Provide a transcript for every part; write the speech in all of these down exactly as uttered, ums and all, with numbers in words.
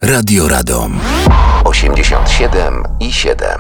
Radio Radom osiemdziesiąt siedem i siedem.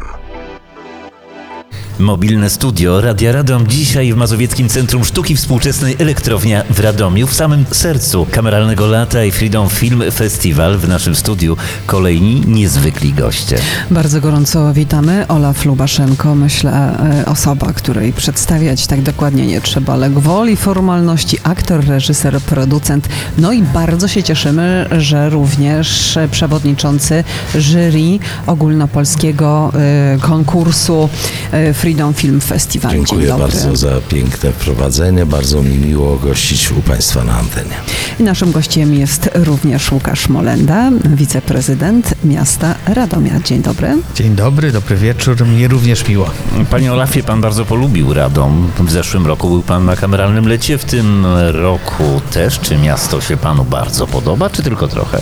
Mobilne studio Radia Radom dzisiaj w Mazowieckim Centrum Sztuki Współczesnej Elektrownia w Radomiu, w samym sercu kameralnego lata i Freedom Film Festival. W naszym studiu kolejni niezwykli goście. Bardzo gorąco witamy. Olaf Lubaszenko, myślę, osoba, której przedstawiać tak dokładnie nie trzeba, ale gwoli formalności, aktor, reżyser, producent. No i bardzo się cieszymy, że również przewodniczący jury ogólnopolskiego y, konkursu y, Freedom Film Festival. Dziękuję bardzo za piękne wprowadzenie. Bardzo mi miło gościć u Państwa na antenie. I naszym gościem jest również Łukasz Molenda, wiceprezydent miasta Radomia. Dzień dobry. Dzień dobry, dobry wieczór. Mnie również miło. Panie Olafie, pan bardzo polubił Radom. W zeszłym roku był pan na kameralnym lecie. W tym roku też. Czy miasto się panu bardzo podoba, czy tylko trochę?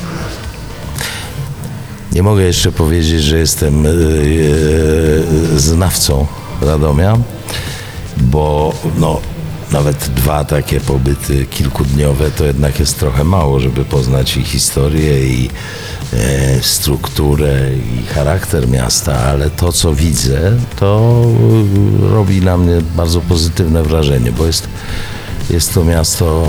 Nie mogę jeszcze powiedzieć, że jestem yy, znawcą Radomia, bo no, nawet dwa takie pobyty kilkudniowe to jednak jest trochę mało, żeby poznać i historię, i e, strukturę, i charakter miasta, ale to, co widzę, to robi na mnie bardzo pozytywne wrażenie, bo jest, jest to miasto,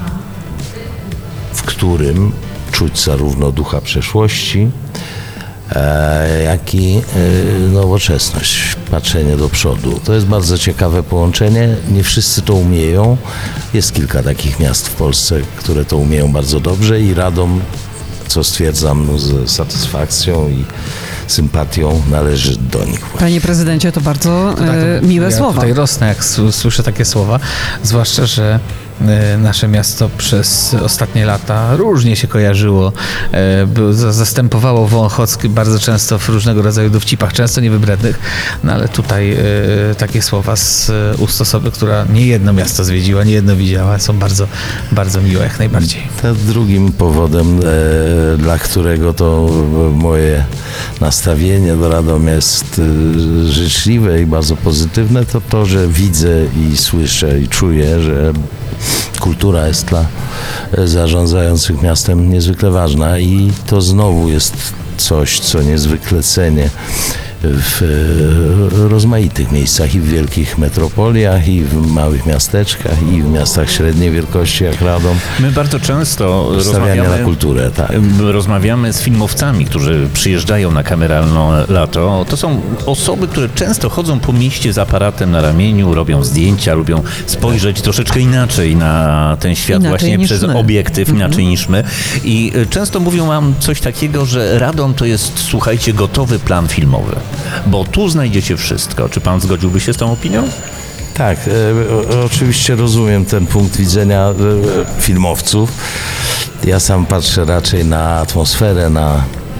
w którym czuć zarówno ducha przeszłości, E, jak i e, nowoczesność, patrzenie do przodu. To jest bardzo ciekawe połączenie. Nie wszyscy to umieją. Jest kilka takich miast w Polsce, które to umieją bardzo dobrze i Radom, co stwierdzam z satysfakcją i sympatią, należy do nich właśnie. Panie prezydencie, to bardzo To tak, e, miłe ja słowa. tutaj rosnę, jak słyszę takie słowa, zwłaszcza, że nasze miasto przez ostatnie lata różnie się kojarzyło, zastępowało Wąchocki bardzo często w różnego rodzaju dowcipach, często niewybrednych, no ale tutaj takie słowa z ust osoby, która nie jedno miasto zwiedziła, nie jedno widziała, są bardzo, bardzo miłe jak najbardziej. To drugim powodem, e, dla którego to moje nastawienie do Radomia jest e, życzliwe i bardzo pozytywne, to to, że widzę i słyszę i czuję, że kultura jest dla zarządzających miastem niezwykle ważna i to znowu jest coś, co niezwykle cenię w rozmaitych miejscach i w wielkich metropoliach, i w małych miasteczkach, i w miastach średniej wielkości jak Radom. My bardzo często rozmawiamy, na kulturę, tak. rozmawiamy z filmowcami, którzy przyjeżdżają na kameralne lato. To są osoby, które często chodzą po mieście z aparatem na ramieniu, robią zdjęcia, lubią spojrzeć troszeczkę inaczej na ten świat Inaczej właśnie przez my. obiektyw, Mhm. inaczej niż my. I często mówią nam coś takiego, że Radom to jest, słuchajcie, gotowy plan filmowy. Bo tu znajdziecie wszystko. Czy pan zgodziłby się z tą opinią? Tak, e, oczywiście rozumiem ten punkt widzenia e, filmowców. Ja sam patrzę raczej na atmosferę, na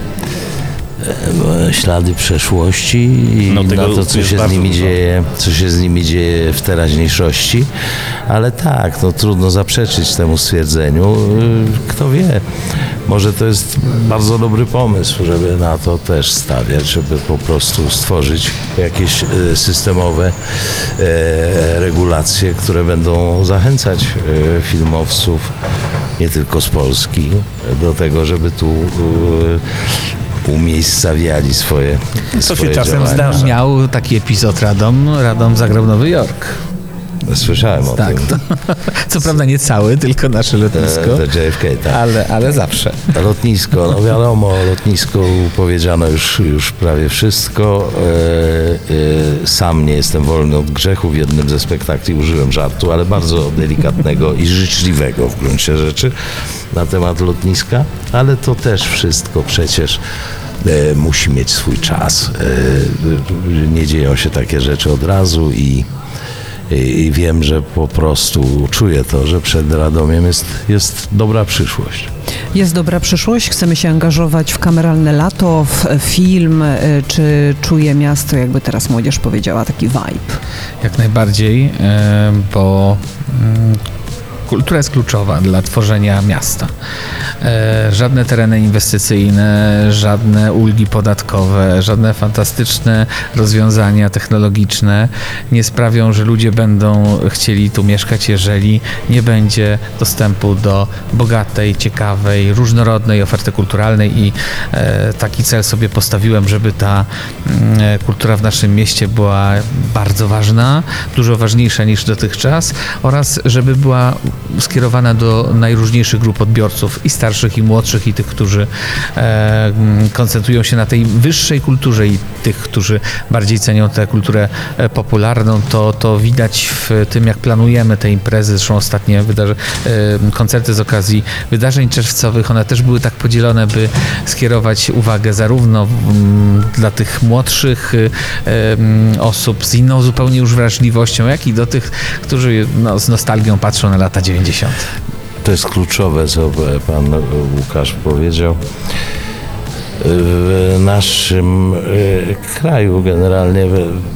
e, ślady przeszłości i No, na to, co się z nimi dużo. dzieje, co się z nimi dzieje w teraźniejszości. Ale tak, no trudno zaprzeczyć temu stwierdzeniu. E, Kto wie, może to jest bardzo dobry pomysł, żeby na to też stawiać, żeby po prostu stworzyć jakieś e, systemowe e, regulacje, które będą zachęcać e, filmowców, nie tylko z Polski, do tego, żeby tu e, umiejscawiali swoje, Co swoje się czasem działania. zdarza. Miał taki epizod Radom, Radom zagrał Nowy Jork. Słyszałem o Tak, tym. to, co prawda nie cały, tylko nasze lotnisko, To J F K, tak. ale, ale zawsze. Lotnisko, no wiadomo, o lotnisku powiedziano już, już prawie wszystko. E, e, sam nie jestem wolny od grzechu. W jednym ze spektakli użyłem żartu, ale bardzo delikatnego i życzliwego w gruncie rzeczy na temat lotniska, ale to też wszystko przecież e, musi mieć swój czas. E, nie dzieją się takie rzeczy od razu i I wiem, że po prostu czuję to, że przed Radomiem jest, jest dobra przyszłość. Jest dobra przyszłość, chcemy się angażować w kameralne lato, w film, y, czy czuje miasto, jakby teraz młodzież powiedziała, taki vibe? Jak najbardziej, e, bo mm, kultura jest kluczowa dla tworzenia miasta. E, żadne tereny inwestycyjne, żadne ulgi podatkowe, żadne fantastyczne rozwiązania technologiczne nie sprawią, że ludzie będą chcieli tu mieszkać, jeżeli nie będzie dostępu do bogatej, ciekawej, różnorodnej oferty kulturalnej i e, taki cel sobie postawiłem, żeby ta e, kultura w naszym mieście była bardzo ważna, dużo ważniejsza niż dotychczas oraz żeby była skierowana do najróżniejszych grup odbiorców i starszych, i młodszych, i tych, którzy e, koncentrują się na tej wyższej kulturze i tych, którzy bardziej cenią tę kulturę e, popularną. To, to widać w tym, jak planujemy te imprezy. Zresztą ostatnie wydarzy- e, koncerty z okazji wydarzeń czerwcowych, one też były tak podzielone, by skierować uwagę zarówno m, dla tych młodszych e, m, osób z inną zupełnie już wrażliwością, jak i do tych, którzy no, z nostalgią patrzą na lata dziewięćdziesiąte. To jest kluczowe, co pan Łukasz powiedział. W naszym kraju generalnie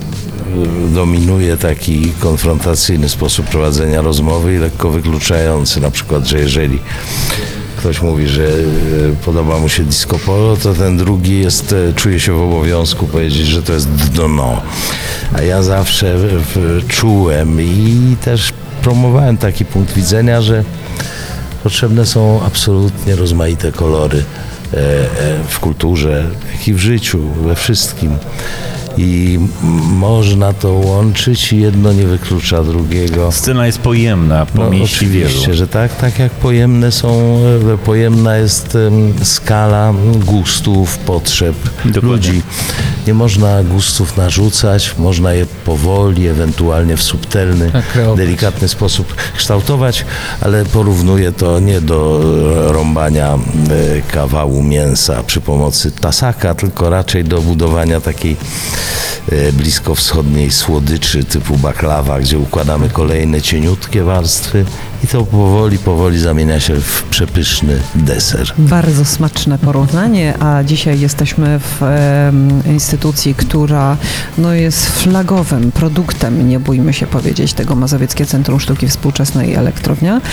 dominuje taki konfrontacyjny sposób prowadzenia rozmowy i lekko wykluczający. Na przykład, że jeżeli ktoś mówi, że podoba mu się disco polo, to ten drugi jest, czuje się w obowiązku powiedzieć, że to jest dno. A ja zawsze czułem i też promowałem taki punkt widzenia, że potrzebne są absolutnie rozmaite kolory w kulturze, jak i w życiu, we wszystkim. I można to łączyć i jedno nie wyklucza drugiego. Scena jest pojemna, No, pomieści oczywiście, wielu. że tak, tak jak pojemne są, pojemna jest em, skala gustów, potrzeb Dokładnie. ludzi. Nie można gustów narzucać, można je powoli, ewentualnie w subtelny, Tak, kreować. delikatny sposób kształtować, ale porównuję to nie do rąbania e, kawału mięsa przy pomocy tasaka, tylko raczej do budowania takiej e, bliskowschodniej słodyczy typu baklawa, gdzie układamy kolejne cieniutkie warstwy i to powoli, powoli zamienia się w przepyszny deser. Bardzo smaczne porównanie, a dzisiaj jesteśmy w em, instytucji, która no, jest flagowym produktem, nie bójmy się powiedzieć, tego Mazowieckie Centrum Sztuki Współczesnej Elektrownia. E,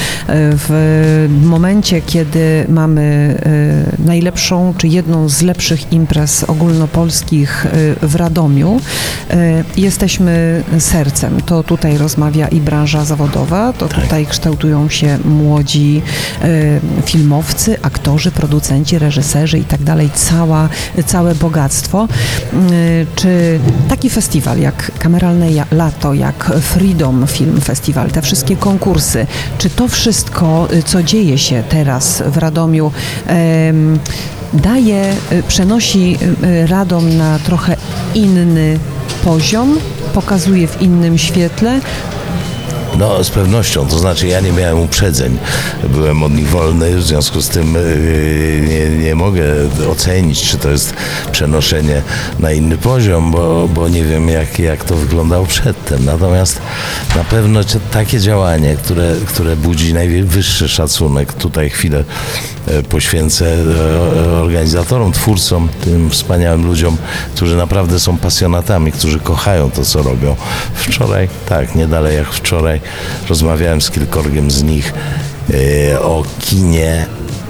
W momencie, kiedy mamy e, najlepszą, czy jedną z lepszych imprez ogólnopolskich e, w Radomiu, e, jesteśmy sercem. To tutaj rozmawia i branża zawodowa, to tutaj kształtują się młodzi e, filmowcy, aktorzy, producenci, reżyserzy i tak dalej, cała, całe bogactwo. E, Czy taki festiwal jak Kameralne Ja- Lato, jak Freedom Film Festival, te wszystkie konkursy, czy to wszystko, e, co dzieje się teraz w Radomiu, em, daje, e, przenosi e, Radom na trochę inny poziom, pokazuje w innym świetle? No, z pewnością, to znaczy ja nie miałem uprzedzeń, byłem od nich wolny, w związku z tym yy, nie, nie mogę ocenić, czy to jest przenoszenie na inny poziom, bo, bo nie wiem, jak, jak to wyglądało przedtem. Natomiast na pewno takie działanie, które, które budzi najwyższy szacunek, tutaj chwilę e, poświęcę e, organizatorom, twórcom, tym wspaniałym ludziom, którzy naprawdę są pasjonatami, którzy kochają to, co robią. Wczoraj, tak, nie dalej jak wczoraj, rozmawiałem z kilkorgiem z nich e, o kinie,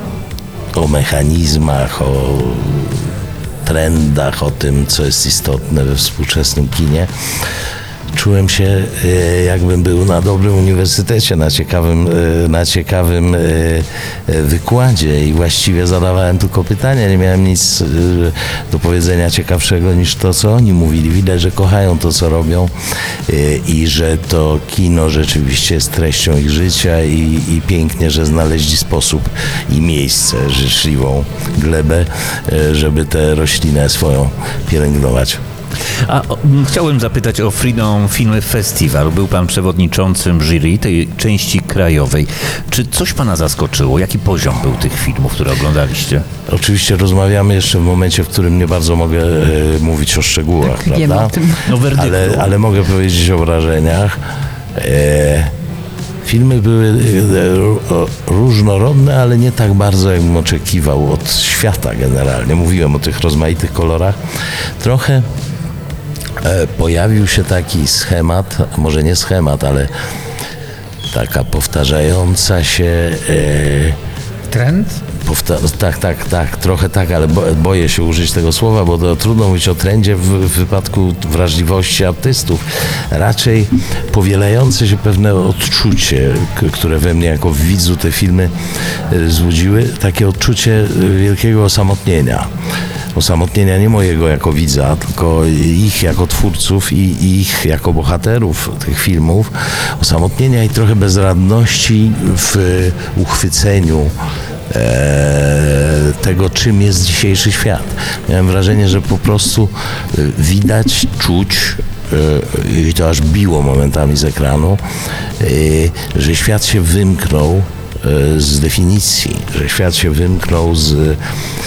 o mechanizmach, o trendach, o tym, co jest istotne we współczesnym kinie. Czułem się, e, jakbym był na dobrym uniwersytecie, na ciekawym, e, na ciekawym e, e, wykładzie i właściwie zadawałem tylko pytania, nie miałem nic e, do powiedzenia ciekawszego niż to, co oni mówili. Widać, że kochają to, co robią e, i że to kino rzeczywiście jest treścią ich życia i, i pięknie, że znaleźli sposób i miejsce, życzliwą glebę, e, żeby tę roślinę swoją pielęgnować. A o, m, chciałem zapytać o Freedom Film Festival. Był pan przewodniczącym jury tej części krajowej. Czy coś pana zaskoczyło? Jaki poziom był tych filmów, które oglądaliście? Oczywiście rozmawiamy jeszcze w momencie, w którym nie bardzo mogę e, mówić o szczegółach, Tak, wiemy prawda? o tym. No werdyktu. Ale, ale mogę powiedzieć o wrażeniach. E, filmy były e, o, różnorodne, ale nie tak bardzo, jakbym oczekiwał od świata generalnie. Mówiłem o tych rozmaitych kolorach. Trochę e, pojawił się taki schemat, może nie schemat, ale taka powtarzająca się... E, Trend? Powta- tak, tak, tak, trochę tak, ale bo, boję się użyć tego słowa, bo to trudno mówić o trendzie w, w wypadku wrażliwości artystów. Raczej powielające się pewne odczucie, k- które we mnie jako widzu te filmy y, zbudziły, takie odczucie wielkiego osamotnienia. Osamotnienia nie mojego jako widza, tylko ich jako twórców i ich jako bohaterów tych filmów. Osamotnienia i trochę bezradności w uchwyceniu tego, czym jest dzisiejszy świat. Miałem wrażenie, że po prostu widać, czuć, i to aż biło momentami z ekranu, że świat się wymknął z definicji, że świat się wymknął z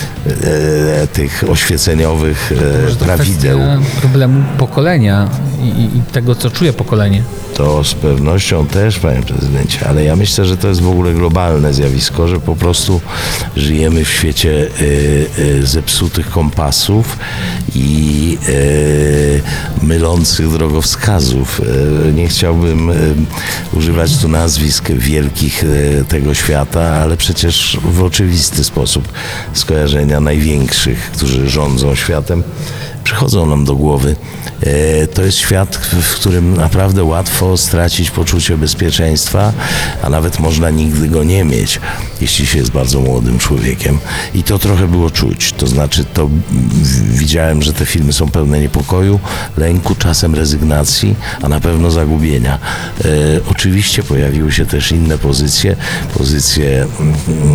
tych oświeceniowych prawideł. Problemu pokolenia i, i tego, co czuje pokolenie. To z pewnością też, panie prezydencie, ale ja myślę, że to jest w ogóle globalne zjawisko, że po prostu żyjemy w świecie y, y, zepsutych kompasów i y, mylących drogowskazów. Y, nie chciałbym y, używać tu nazwisk wielkich y, tego świata, ale przecież w oczywisty sposób skojarzenia największych, którzy rządzą światem, przychodzą nam do głowy. To jest świat, w którym naprawdę łatwo stracić poczucie bezpieczeństwa, a nawet można nigdy go nie mieć, jeśli się jest bardzo młodym człowiekiem. I to trochę było czuć. To znaczy, to widziałem, że te filmy są pełne niepokoju, lęku, czasem rezygnacji, a na pewno zagubienia. E, oczywiście pojawiły się też inne pozycje, pozycje mm,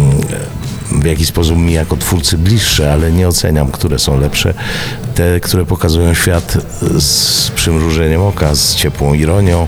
w jakiś sposób mi jako twórcy bliższe, ale nie oceniam, które są lepsze. Te, które pokazują świat z przymrużeniem oka, z ciepłą ironią.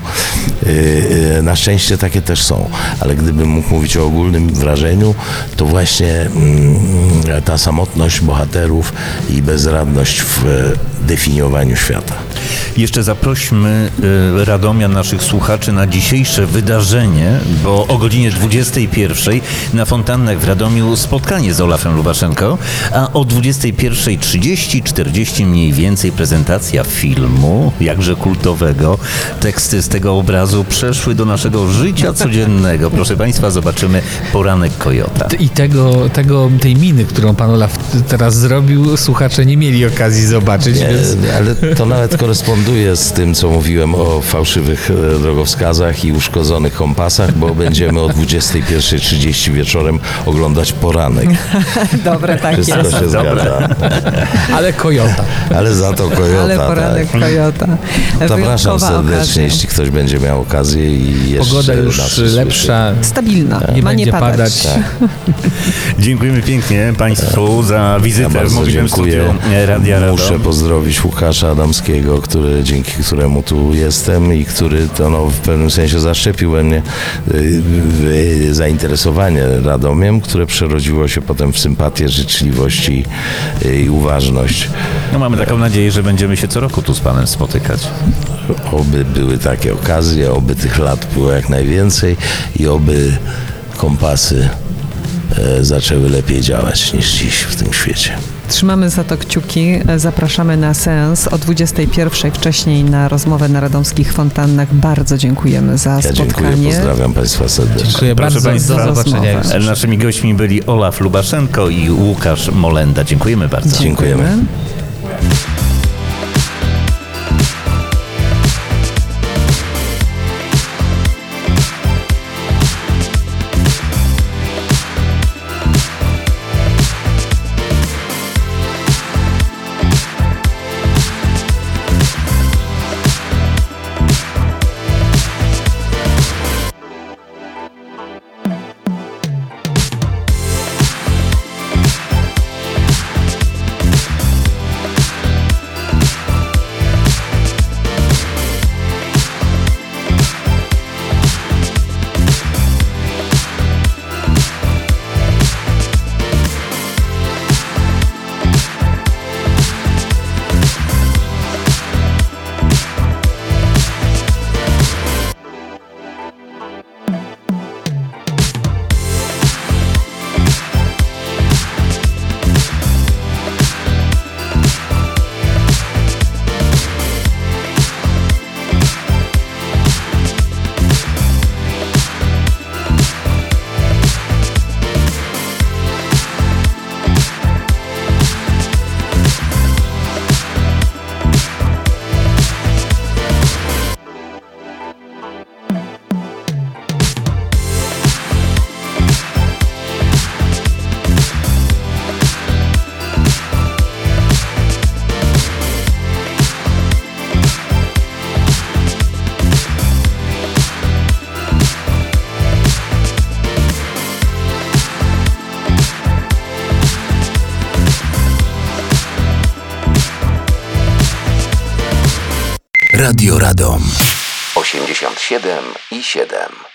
Na szczęście takie też są, ale gdybym mógł mówić o ogólnym wrażeniu, to właśnie ta samotność bohaterów i bezradność w definiowaniu świata. Jeszcze zaprośmy Radomia, naszych słuchaczy, na dzisiejsze wydarzenie, bo o godzinie dwudziestej pierwszej na Fontannach w Radomiu spotkanie z Olafem Lubaszenko, a o dwudziestej pierwszej trzydzieści czterdzieści mniej więcej prezentacja filmu, jakże kultowego. Teksty z tego obrazu przeszły do naszego życia codziennego. Proszę Państwa, zobaczymy Poranek Kojota. I tego, tego, tej miny, którą pan Olaf teraz zrobił, słuchacze nie mieli okazji zobaczyć. Nie, więc... ale to nawet koresponduje z tym, co mówiłem o fałszywych drogowskazach i uszkodzonych kompasach, bo będziemy o dwudziestej pierwszej trzydzieści wieczorem oglądać Poranek. Dobre, tak Wszystko jest. się zgadza. Ale Kojota. Ale za to Kojota. Ale Poranek tak. Kojota. Zapraszam Wyjątkowa serdecznie, okazja. jeśli ktoś będzie miał okazję i jeszcze Pogoda już nas usłyszy. lepsza. Stabilna, Nie ma nie będzie padać. padać. Tak. Dziękujemy pięknie Państwu za Ja wizytę w bardzo mobilnym dziękuję. studiu Radia Radom. Muszę pozdrowić Łukasza Adamskiego, który, dzięki któremu tu jestem i który to no, w pewnym sensie zaszczepił we mnie y, y, zainteresowanie Radomiem, które przerodziło się potem w sympatię, życzliwość i, y, i uważność. No, mamy taką nadzieję, że będziemy się co roku tu z Panem spotykać. Oby były takie okazje, oby tych lat było jak najwięcej i oby kompasy e, zaczęły lepiej działać niż dziś w tym świecie. Trzymamy za to kciuki. Zapraszamy na seans o dwudziestej pierwszej, wcześniej na rozmowę na radomskich fontannach. Bardzo dziękujemy za Ja spotkanie. dziękuję, pozdrawiam Państwa serdecznie. Dziękuję Proszę bardzo. Państwa, Do zobaczenia. rozmowy. już. Naszymi gośćmi byli Olaf Lubaszenko i Łukasz Molenda. Dziękujemy bardzo. Dziękujemy. Radio Radom osiemdziesiąt siedem i siedem.